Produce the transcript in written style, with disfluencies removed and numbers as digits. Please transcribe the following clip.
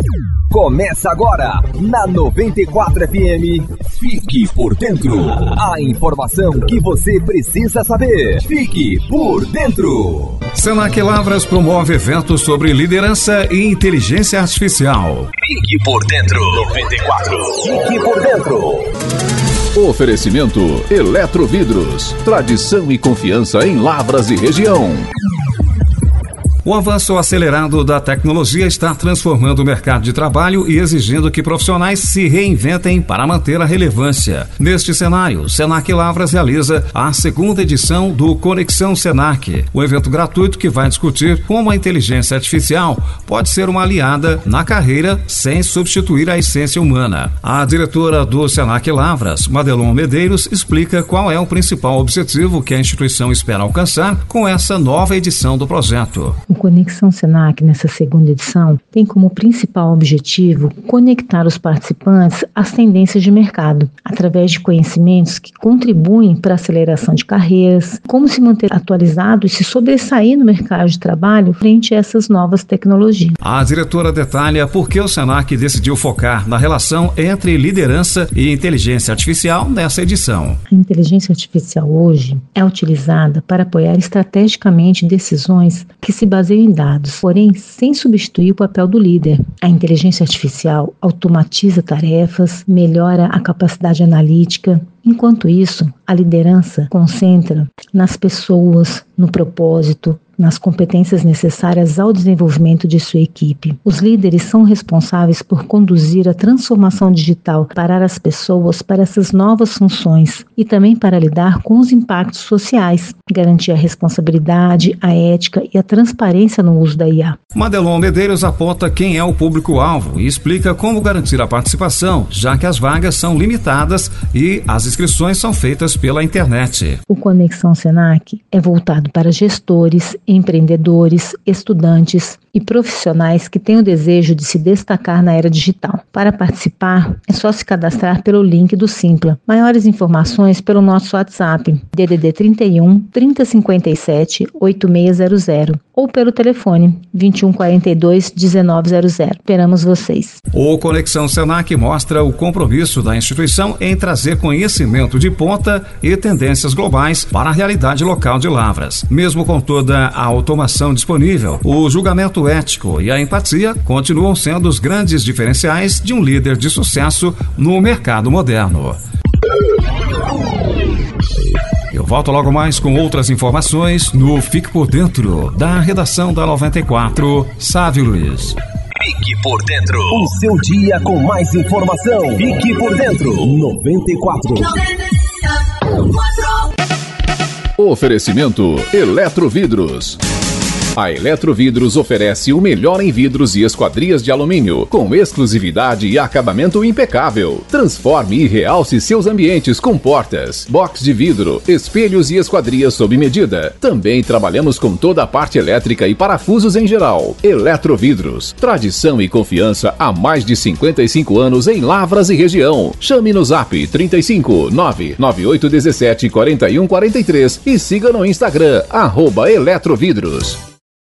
Começa agora, na 94 FM, Fique por Dentro. A informação que você precisa saber. Fique por Dentro. Senac Lavras promove eventos sobre liderança e inteligência artificial. Fique por Dentro. 94. Fique por Dentro. Oferecimento Eletrovidros. Tradição e confiança em Lavras e região. O avanço acelerado da tecnologia está transformando o mercado de trabalho e exigindo que profissionais se reinventem para manter a relevância. Neste cenário, Senac Lavras realiza a segunda edição do Conexão Senac, um evento gratuito que vai discutir como a inteligência artificial pode ser uma aliada na carreira sem substituir a essência humana. A diretora do Senac Lavras, Madelon Medeiros, explica qual é o principal objetivo que a instituição espera alcançar com essa nova edição do projeto. O Conexão Senac, nessa segunda edição, tem como principal objetivo conectar os participantes às tendências de mercado, através de conhecimentos que contribuem para a aceleração de carreiras, como se manter atualizado e se sobressair no mercado de trabalho frente a essas novas tecnologias. A diretora detalha por que o Senac decidiu focar na relação entre liderança e inteligência artificial nessa edição. A inteligência artificial hoje é utilizada para apoiar estrategicamente decisões que se baseiam em dados, porém sem substituir o papel do líder. A inteligência artificial automatiza tarefas, melhora a capacidade analítica. Enquanto isso, a liderança concentra nas pessoas, no propósito, nas competências necessárias ao desenvolvimento de sua equipe. Os líderes são responsáveis por conduzir a transformação digital, parar as pessoas para essas novas funções e também para lidar com os impactos sociais, garantir a responsabilidade, a ética e a transparência no uso da IA. Madelon Medeiros aponta quem é o público-alvo e explica como garantir a participação, já que as vagas são limitadas e as inscrições são feitas pela internet. O Conexão Senac é voltado para gestores, empreendedores, estudantes e profissionais que têm o desejo de se destacar na era digital. Para participar, é só se cadastrar pelo link do Simpla. Maiores informações pelo nosso WhatsApp, DDD 31 3057 8600 ou pelo telefone 2142 1900. Esperamos vocês. O Conexão Senac mostra o compromisso da instituição em trazer conhecimento de ponta e tendências globais para a realidade local de Lavras. Mesmo com toda a automação disponível, o julgamento ético e a empatia continuam sendo os grandes diferenciais de um líder de sucesso no mercado moderno. Eu volto logo mais com outras informações no Fique por Dentro, da redação da 94, Sávio Luiz. Fique por Dentro. O seu dia com mais informação. Fique por Dentro. 94. Oferecimento Eletrovidros. A Eletrovidros oferece o melhor em vidros e esquadrias de alumínio, com exclusividade e acabamento impecável. Transforme e realce seus ambientes com portas, box de vidro, espelhos e esquadrias sob medida. Também trabalhamos com toda a parte elétrica e parafusos em geral. Eletrovidros, tradição e confiança há mais de 55 anos em Lavras e região. Chame no Zap 35 99817 4143 e siga no Instagram @Eletrovidros.